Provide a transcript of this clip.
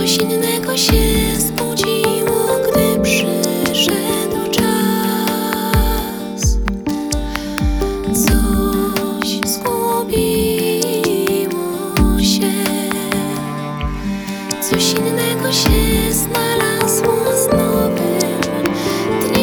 Coś innego się zbudziło, gdy przyszedł czas. Coś zgubiło się, coś innego się znalazło z nowym dniem.